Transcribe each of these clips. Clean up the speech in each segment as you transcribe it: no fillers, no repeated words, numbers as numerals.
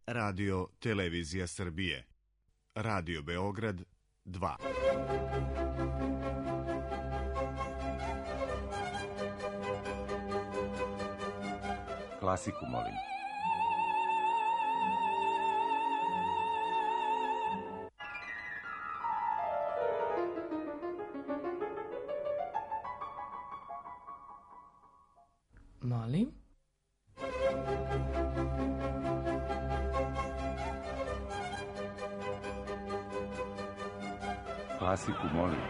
Radio Televizija Srbije, Radio Beograd 2. Klasiku molim. Molim? Klasiku molim.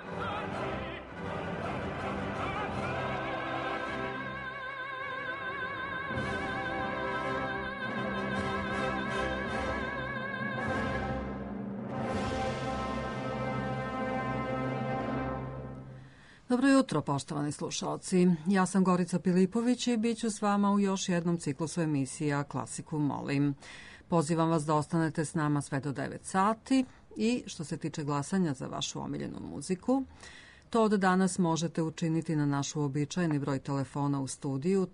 Dobro jutro, poštovani slušalci. Ja sam Gorica Pilipović i bit ću s vama u još jednom ciklusu emisija Klasiku molim. Pozivam vas da ostanete s nama sve do 9 sati i što se tiče glasanja za vašu omiljenu muziku, to od danas možete učiniti na naš uobičajeni broj telefona u studiju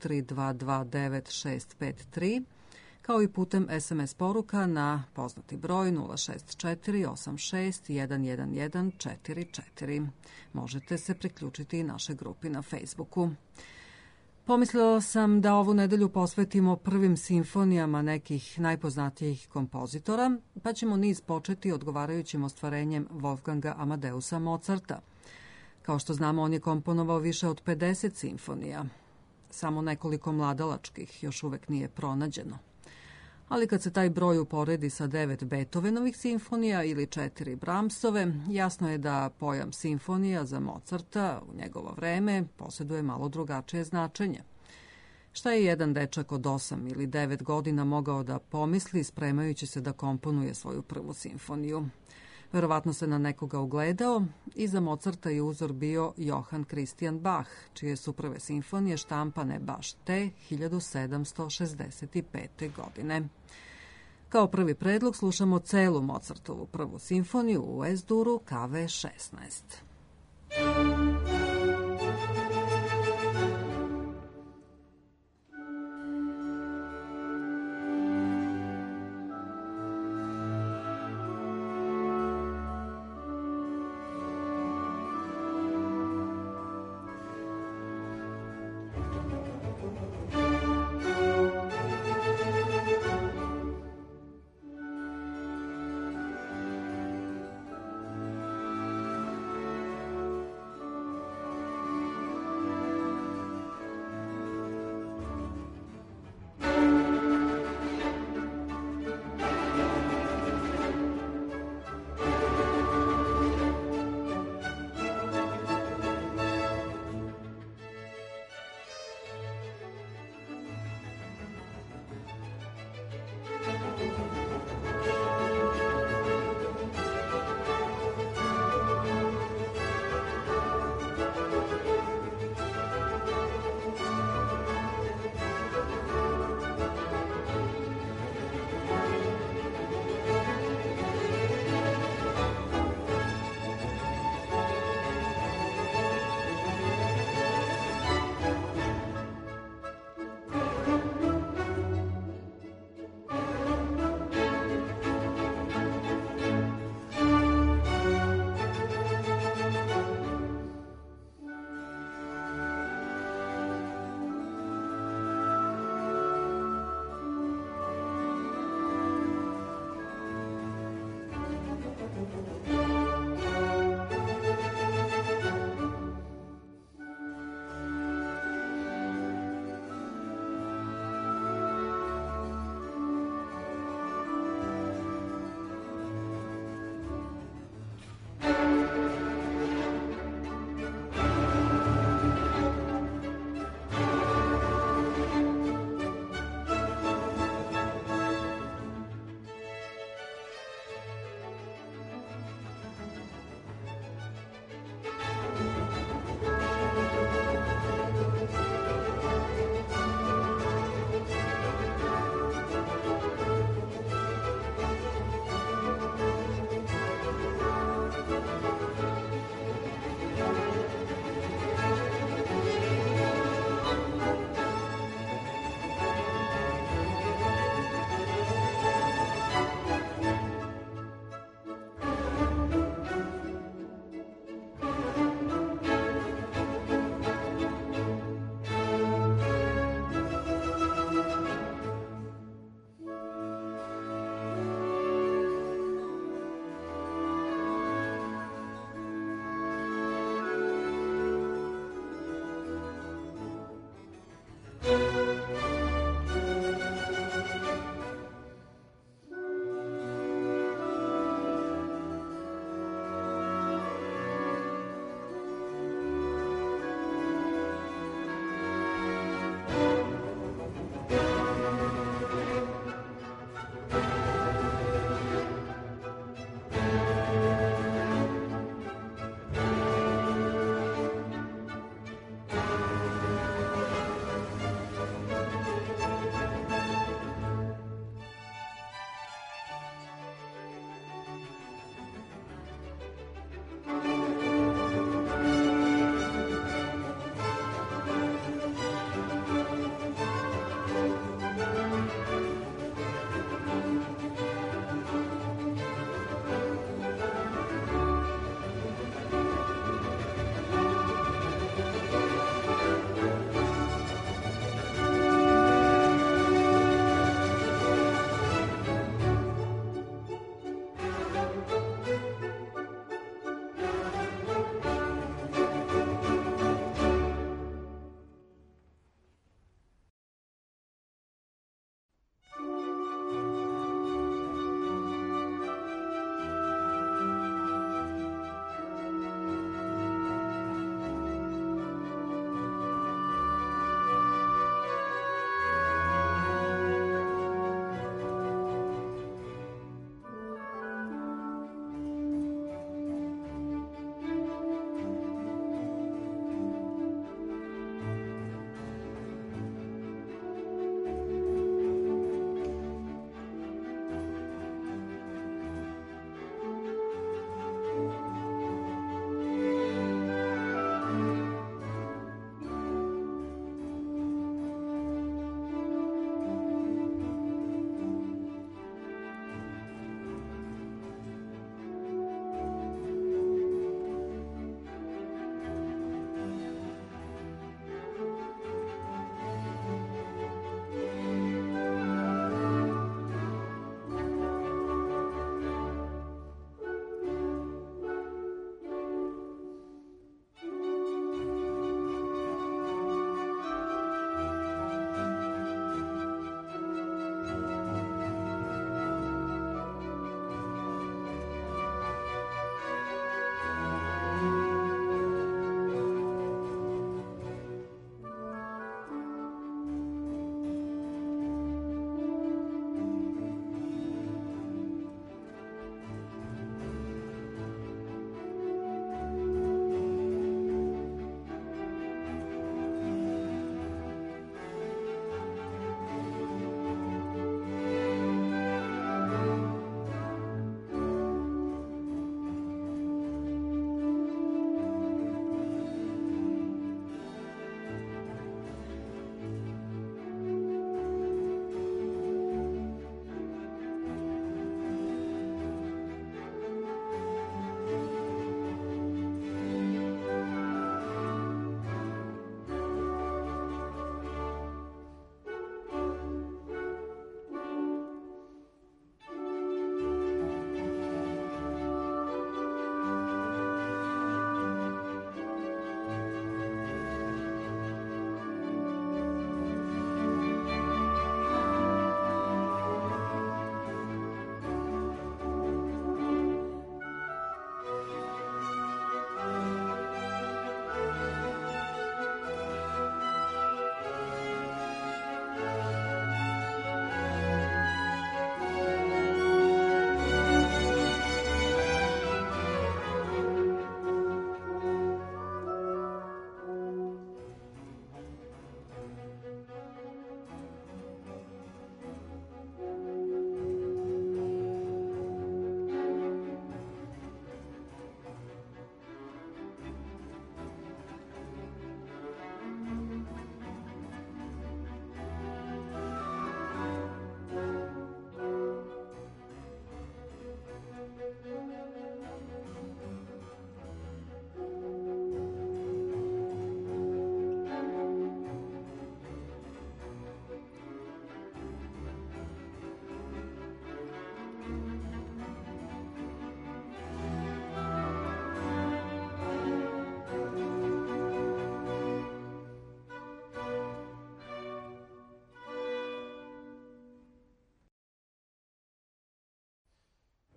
3229 kao i putem SMS poruka na poznati broj 064 86 111 44. Možete se priključiti i našoj grupi na Facebooku. Pomislila sam da ovu nedelju posvetimo prvim simfonijama nekih najpoznatijih kompozitora, pa ćemo niz početi odgovarajućim ostvarenjem Wolfganga Amadeusa Mozarta. Kao što znamo, on je komponovao više od 50 simfonija. Samo nekoliko mladalačkih još uvek nije pronađeno. Ali kad se taj broj uporedi sa 9 Beethovenovih simfonija ili 4 Brahmsove, jasno je da pojam simfonija za Mozarta u njegovo vreme posjeduje malo drugačije značenje. Šta je jedan dečak od 8 ili 9 godina mogao da pomisli spremajući se da komponuje svoju prvu simfoniju? Verovatno se na nekoga ugledao i za Mozarta je uzor bio Johann Christian Bach, čije su prve simfonije štampane baš te 1765. godine. Kao prvi predlog slušamo celu Mozartovu prvu simfoniju u Es-duru KV-16.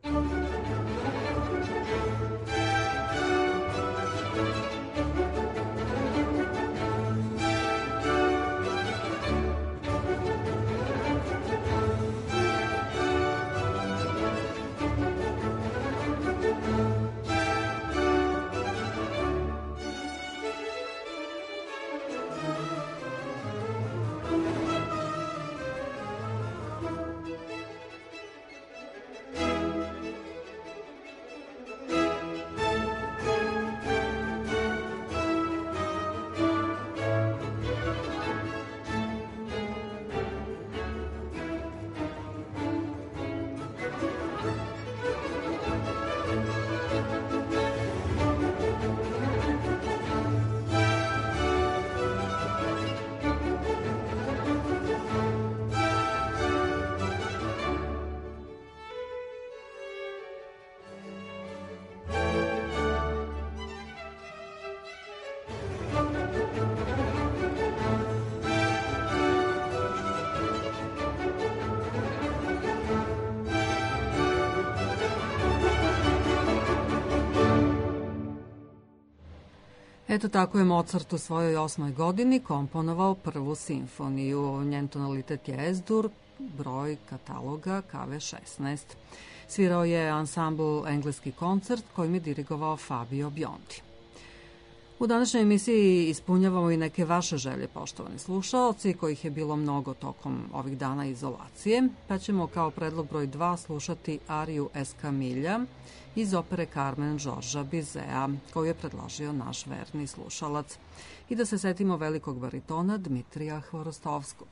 Eto tako je Mozart u svojoj 8. godini komponovao prvu simfoniju. Njen tonalitet je Es-dur, broj kataloga KV-16. Svirao je ansambl Engleski koncert kojim je dirigovao Fabio Biondi. U današnjoj emisiji ispunjavamo i neke vaše želje, poštovani slušaoci, kojih je bilo mnogo tokom ovih dana izolacije, pa ćemo kao predlog broj 2 slušati ariju Escamilla iz opere Carmen Žorža Bizea, koju je predložio naš verni slušalac. I da se setimo velikog baritona Dmitrija Hvorostovskog.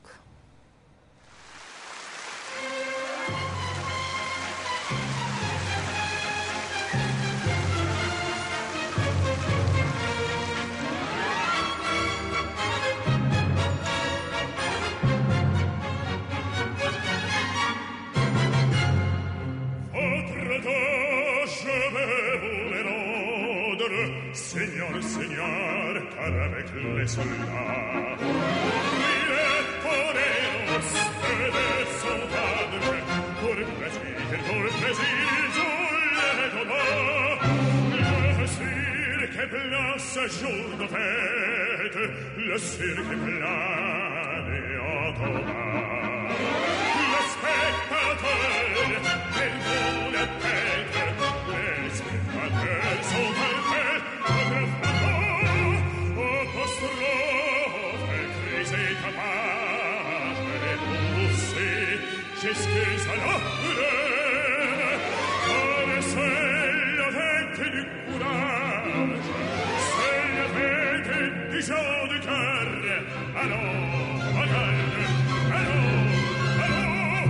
Seigneur, Seigneur, car avec les soldats il est poneros de sauvage pour plaisir, je le donne le cirque place jour de fête le cirque plane en combat le spectateur perdant la tête les spectateurs sont parfaits jusqu'à la plaine, car c'est la fête du courage, c'est la fête du gens de cœur. Allons, bagarre, allons, allons,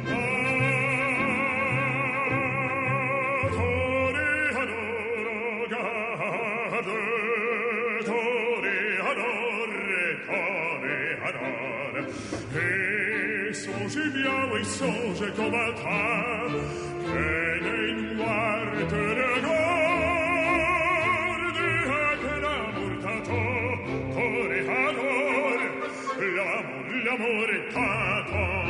songe bien, oui, songe qu'au matin, que les noirs te regardent, que l'amour t'attend, toréador, l'amour t'attend.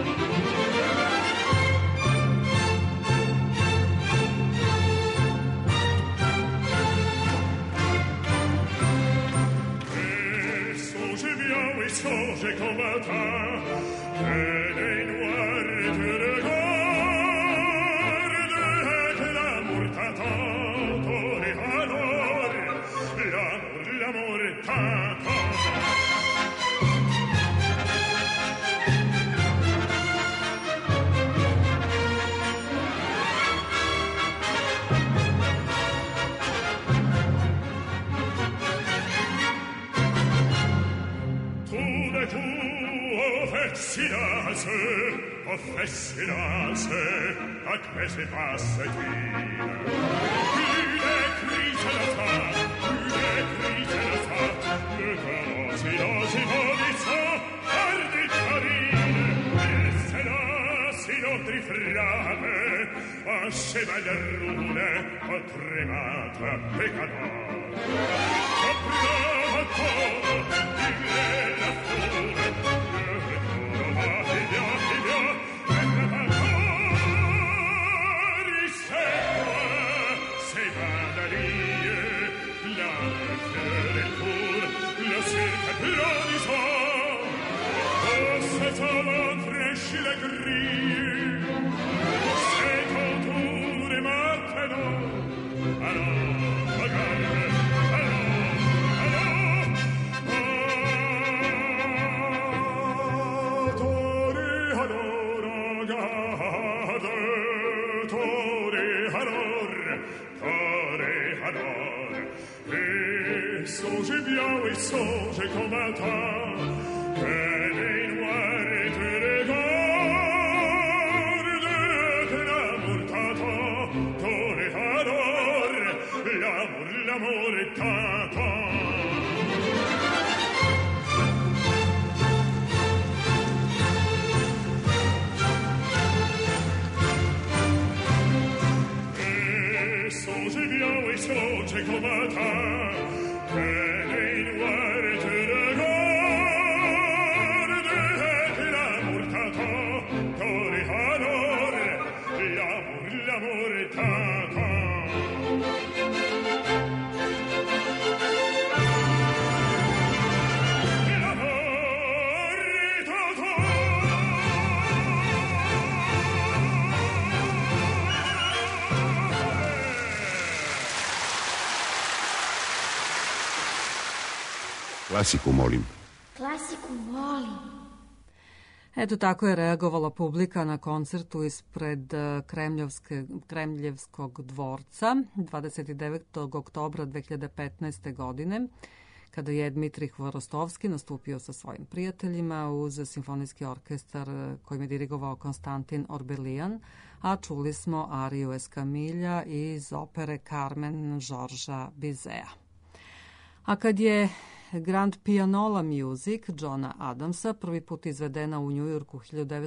Songe qu'au matin, que les noirs te regardent, que l'amour t'attend, toréador, l'amour t'attend. Fais silence, à quoi se passe-t-il? Plus de cris à la fin, plus de cris à la fin, le grand silence maudissant, ardi farine, et c'est là, si l'autre frappe, un cheval roule, un trémâtre pécador. Après encore, il est la foule, Songe bien, oui, songe comme un temps, peine et noir et te regarde, que l'amour t'attend, toréador, l'amour t'attend. Et songe bien, oui, songe comme un temps, Klasiku, molim. Klasiku, molim. Eto tako je reagovala publika na koncertu ispred Kremljevskog dvorca 29. oktobra 2015. godine, kada je Dmitrij Hvorostovski nastupio sa svojim prijateljima uz simfonijski orkestar kojim je dirigovao Konstantin Orbelian, a čuli smo ariju Eskamilja iz opere Carmen Žorža Bizea. A kad je Grand Pianola Music Johna Adamsa prvi put izvedena u Njujorku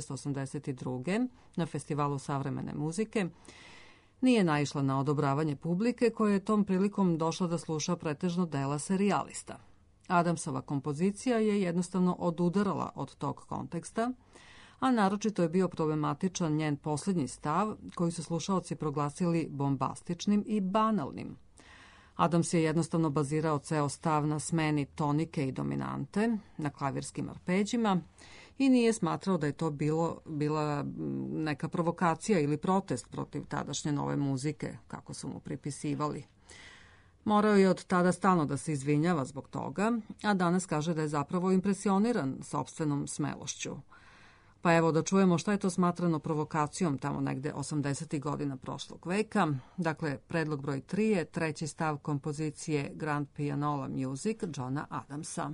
1982. na Festivalu savremene muzike, nije naišla na odobravanje publike koja je tom prilikom došla da sluša pretežno dela serijalista. Adamsova kompozicija je jednostavno odudarala od tog konteksta, a naročito je bio problematičan njen posljednji stav koji su slušaoci proglasili bombastičnim i banalnim. Adams je jednostavno bazirao ceo stav na smeni tonike i dominante, na klavirskim arpeđima i nije smatrao da je to bila neka provokacija ili protest protiv tadašnje nove muzike, kako su mu pripisivali. Morao je od tada stalno da se izvinjava zbog toga, a danas kaže da je zapravo impresioniran sopstvenom smelošću. Pa evo da čujemo šta je to smatrano provokacijom tamo negde 80. godina prošlog veka. Dakle, predlog broj 3 je treći stav kompozicije Grand Pianola Music Johna Adamsa.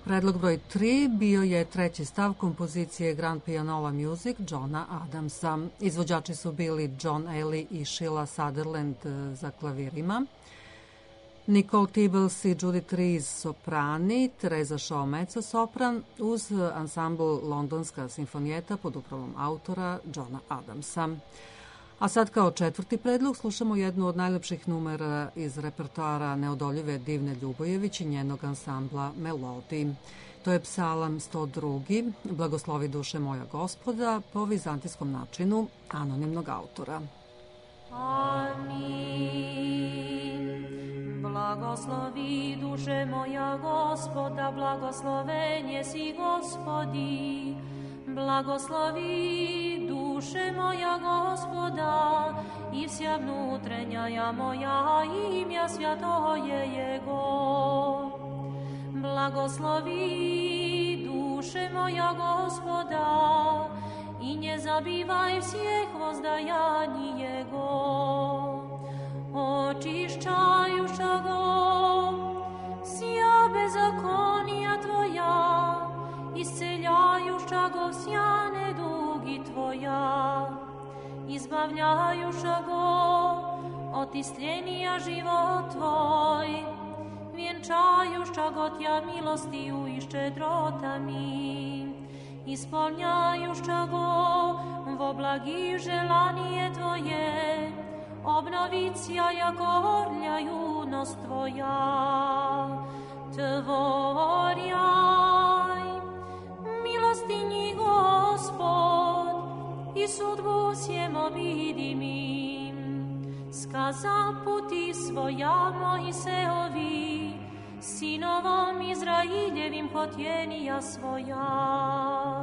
Predlog broj 3 bio je treći stav kompozicije Grand Pianola Music Johna Adamsa. Izvođači su bili John Ellie i Sheila Sutherland za klavirima, Nicole Tibbles i Judith Rees soprani, Teresa Shaw mezzo-sopran uz ansambl Londonska simfonijeta pod upravom autora Johna Adamsa. A sad kao četvrti predlog slušamo jednu od najlepših numera iz repertoara neodoljive Divne Ljubojević i njenog ansambla Melodi. To je psalam 102. Blagoslovi duše moja Gospoda po vizantijskom načinu anonimnog autora. Amin. Blagoslovi duše moja Gospoda, blagosloven jesi Gospodi. Blagoslovi duše moja Gospoda i vsja vnutrenja moja imja svjatoje Jego. Blagoslovi duše moja Gospoda i nje zabivaj vseh vozdajani Jego. Očišćajuša go sja bezakonija tvoja, isceljajuša go vsja nedugi tvoja, izbavljajuša go od istljenija život tvoj, vjenčajuša go tja milostiju i ščedrotami, ispolnjajuša go vo blagi želanije tvoje, obnovicija jako orlja junost tvoja. Tvorjaj milostinji Gospod i sudbu sjem obidimim. Skaza puti svoja Mojseovi, sinovom Izraeljevim potjenija svoja.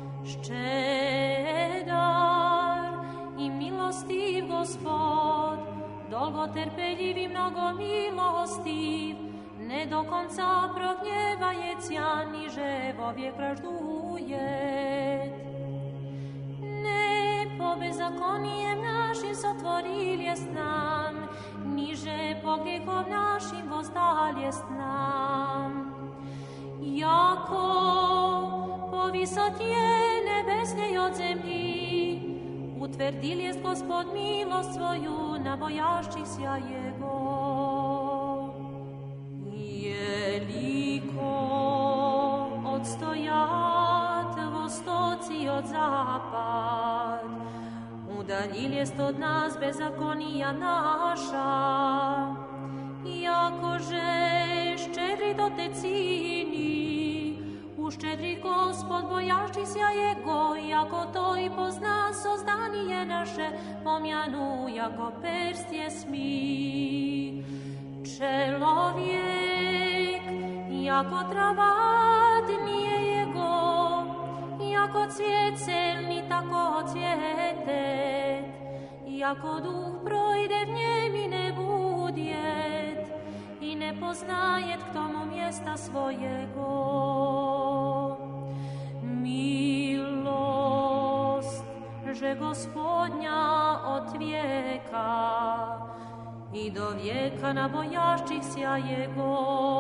Ščedar i milostiv Gospod, dolgo terpeljiv i mnogo milostiv, ne do konca prognjevajecja, niže vovijek pražduje. Ne po bezakonijem našim sotvoriljest nam, niže po grijehov našim vozdaljest nam. Jako po visotje nebesnej od zemlji, utvrdil jest Gospod milost svoju na bojašćih sja Jego. Jeliko odstojat vostoci od zapad, udaljil jest od nas bezakonija naša, jakože ščedri do te cini, uščedri Gospod bojašćih sja Jego, jako to i pozna sozdanije naše, pomjanu jako perstje smi. Čelovjek, jako travat nije Jego, jako cvijet celni, tako cvijetet, jako duh projde v njem i ne budjet, i ne poznajet k tomu mjesta svojego. Milost, že Gospodnja od vijeka i do vijeka na bojašćih sja Jego,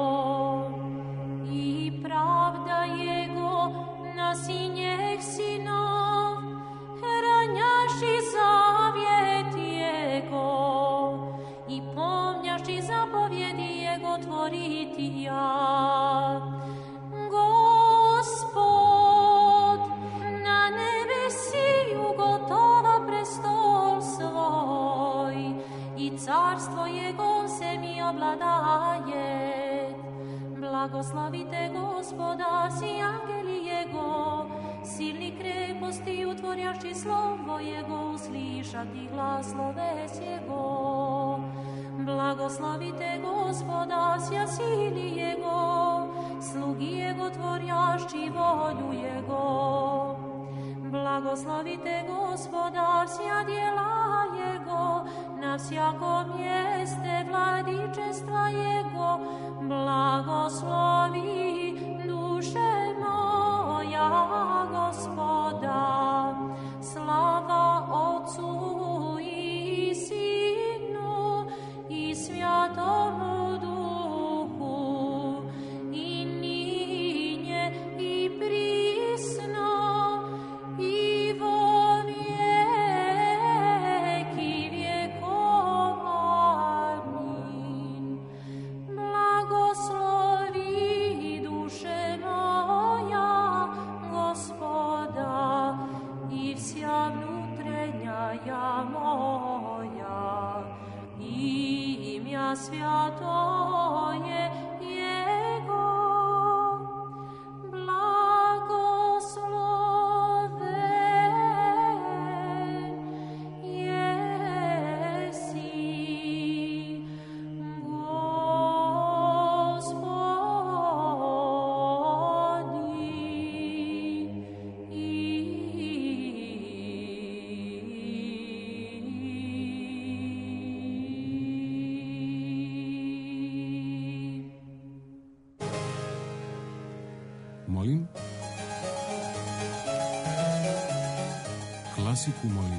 i pravda Jego na sinjeh sinov, ranjaši zavjet Jego, i pomnjaši zapovjedi Jego tvoriti ja. Gospod na nebesi ugotova prestol svoj, i carstvo Jego se mi obladaje. Blagoslavite Gospoda, si angeli Jego, silni kreposti utvorjaši slovo Jego, uslišati glas sloves Jego. Blagoslavite Gospoda, sja sili Jego, slugi Jego tvorjaši volju Jego. Blagoslavite Gospoda, sja djela Jego, na vsjakom mjeste vladičestva Jego. Blagoslovi duše moja Gospoda, slava Otcu i Sinu i Svjatomu Duhu, i Molim? Klasiku molim.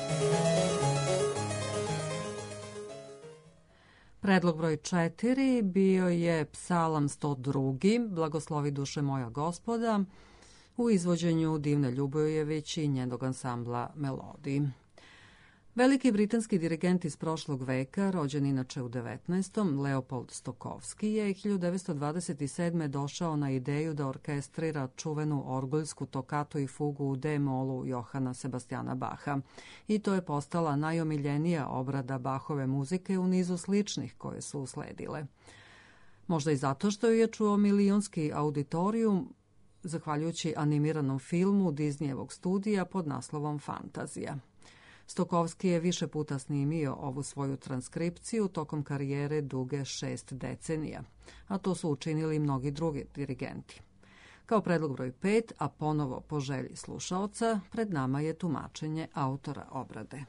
Predlog broj 4 bio je Psalam 102. Blagoslovi duše moja Gospoda u izvođenju Divne Ljubojević i njenog ansambla Melodiji. Veliki britanski dirigent iz prošlog veka, rođen inače u 19. Leopold Stokowski je 1927. došao na ideju da orkestrira čuvenu orgoljsku tokatu i fugu u D-molu Johana Sebastijana Baha. I to je postala najomiljenija obrada Bahove muzike u nizu sličnih koje su usledile. Možda i zato što je čuo milionski auditorijum, zahvaljujući animiranom filmu Disneyevog studija pod naslovom Fantazija. Stokowski je više puta snimio ovu svoju transkripciju tokom karijere duge 6 decenija, a to su učinili mnogi drugi dirigenti. Kao predlog broj 5, a ponovo po želji slušaoca, pred nama je tumačenje autora obrade.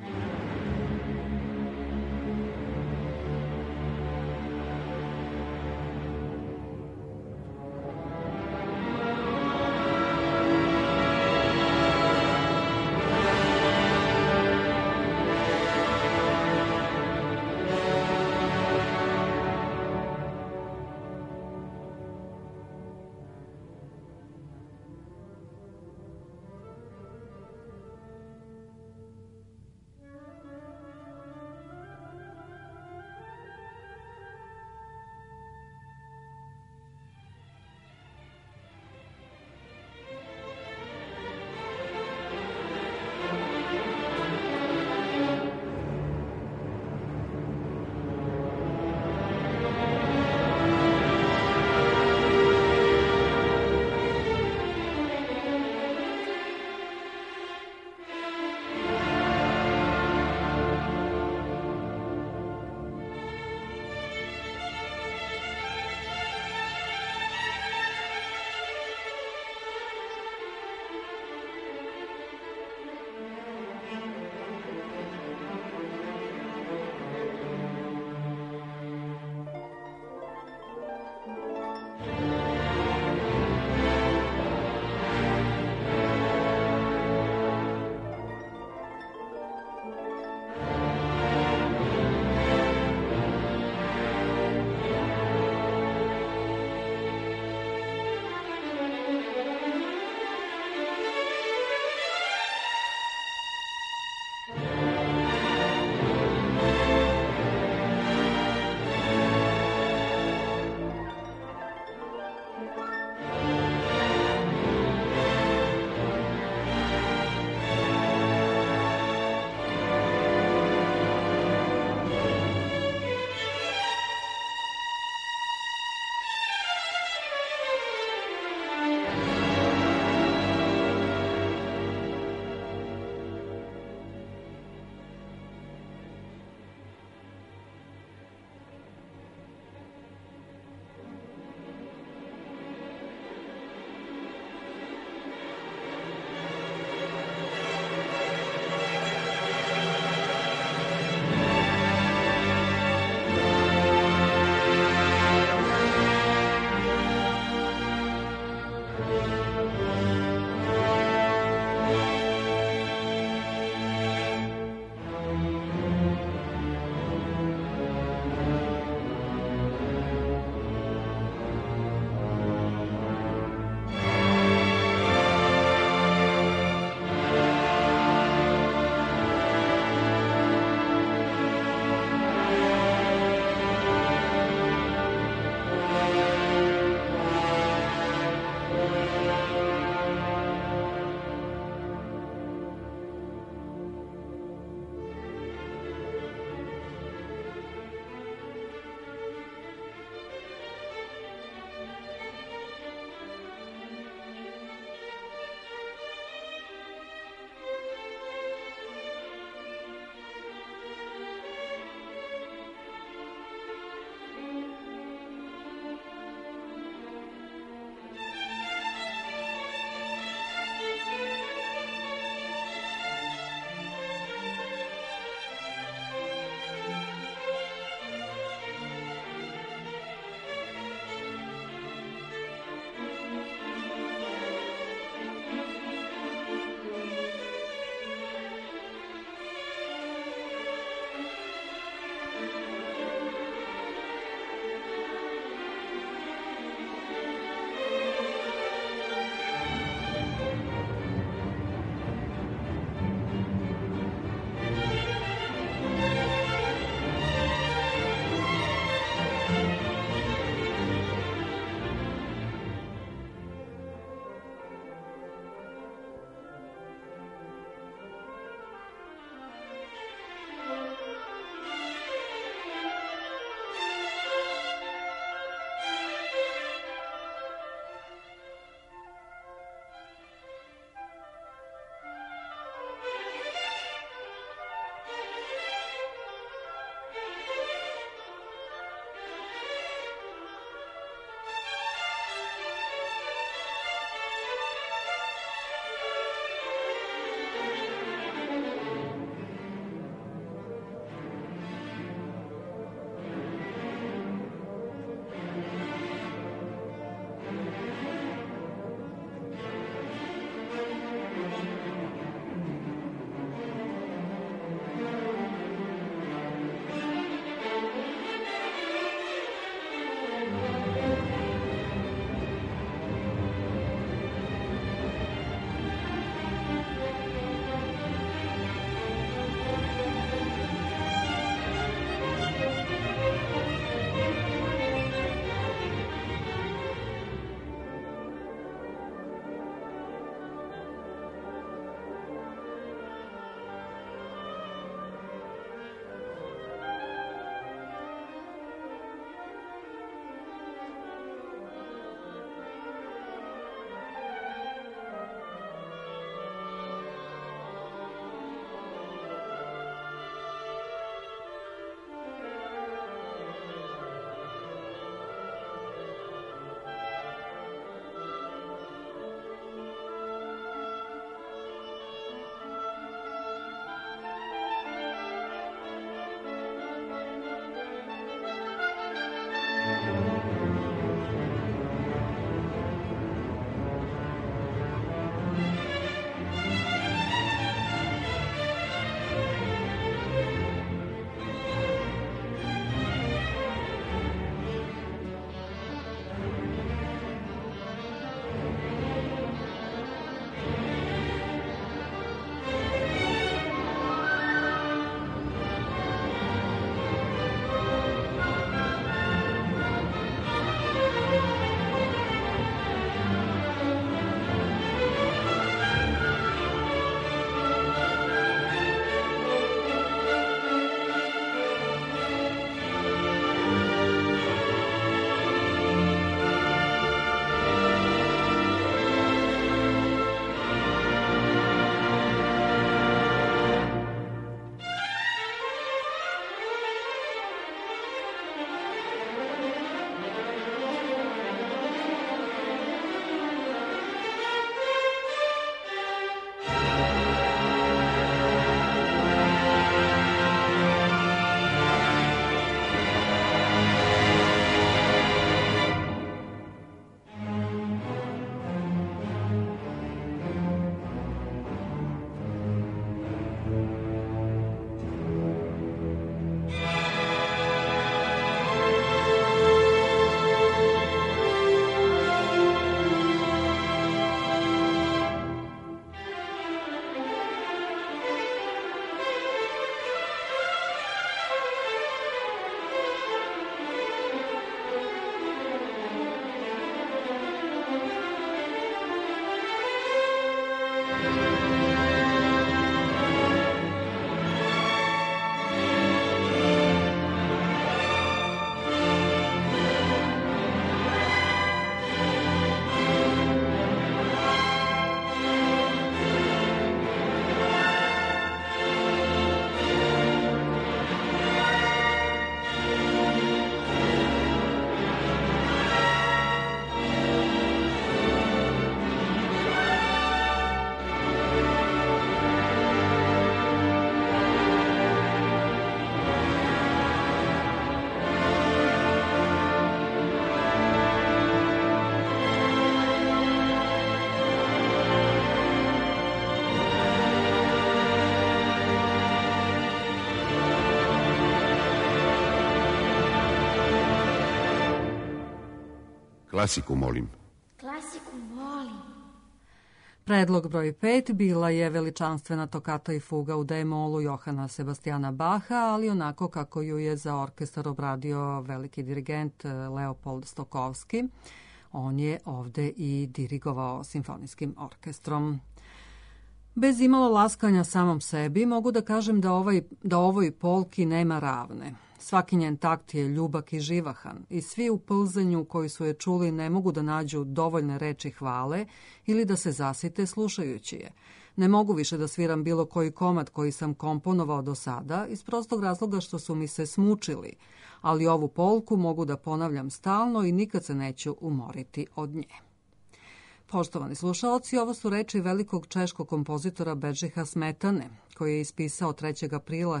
Klasiku, molim. Klasiku molim. Predlog broj 5 bila je veličanstvena tokata i fuga u D-molu Johana Sebastijana Baha, ali onako kako ju je za orkestar obradio veliki dirigent Leopold Stokowski. On je ovde i dirigovao simfonijskim orkestrom. Bez imalo laskanja samom sebi, mogu da kažem da ovoj polki nema ravne. Svaki njen takt je ljubak i živahan i svi u pulzenju koji su je čuli ne mogu da nađu dovoljne reči hvale ili da se zasite slušajući je. Ne mogu više da sviram bilo koji komad koji sam komponovao do sada iz prostog razloga što su mi se smučili, ali ovu polku mogu da ponavljam stalno i nikad se neću umoriti od nje. Poštovani slušaoci, ovo su reči velikog češkog kompozitora Bedžiha Smetane, koji je ispisao 3. aprila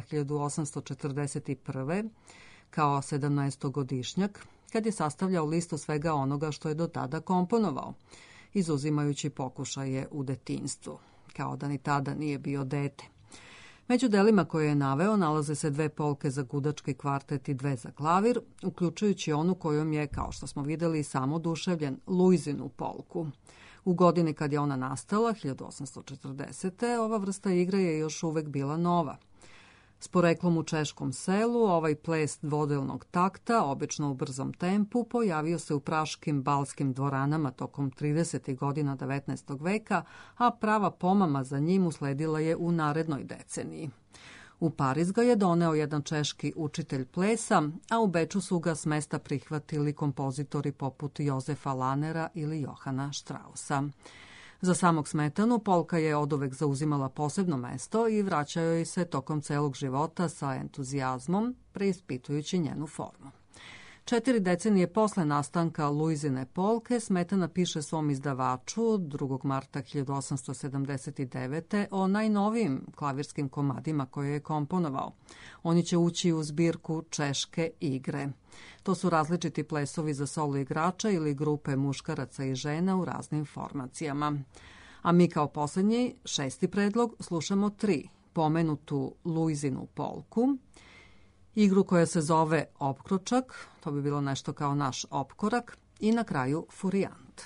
1841. kao 17-godišnjak, kad je sastavljao listu svega onoga što je do tada komponovao, izuzimajući pokušaje u detinjstvu, kao da ni tada nije bio dete. Među delima koje je naveo nalaze se 2 polke za gudački kvartet i 2 za klavir, uključujući onu kojom je, kao što smo videli, sam oduševljen, Luizinu polku. U godini kad je ona nastala, 1840. ova vrsta igre je još uvek bila nova. S poreklom u češkom selu, ovaj ples dvodelnog takta, obično u brzom tempu, pojavio se u praškim balskim dvoranama tokom 30. godina 19. veka, a prava pomama za njim usledila je u narednoj deceniji. U Pariz ga je doneo jedan češki učitelj plesa, a u Beču su ga s mesta prihvatili kompozitori poput Jozefa Lanera ili Johana Strausa. Za samog Smetanu polka je oduvek zauzimala posebno mesto i vraćao joj se tokom celog života sa entuzijazmom, preispitujući njenu formu. 4 decenije posle nastanka Luizine polke, Smetana piše svom izdavaču 2. marta 1879. o najnovijim klavirskim komadima koje je komponovao. Oni će ući u zbirku Češke igre. To su različiti plesovi za solo igrača ili grupe muškaraca i žena u raznim formacijama. A mi kao poslednji, 6. predlog, slušamo 3, pomenutu Luizinu polku, igru koja se zove Opkročak, to bi bilo nešto kao naš opkorak, i na kraju Furijant.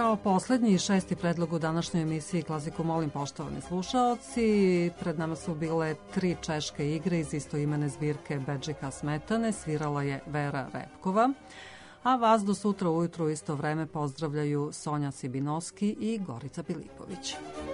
Kao poslednji i šesti predlog u današnjoj emisiji Klasiku molim, poštovani slušaoci, pred nama su bile 3 češke igre iz istoimene zbirke Bedžika Smetane, svirala je Vera Repkova, a vas do sutra ujutru u isto vreme pozdravljaju Sonja Sibinovski i Gorica Pilipović.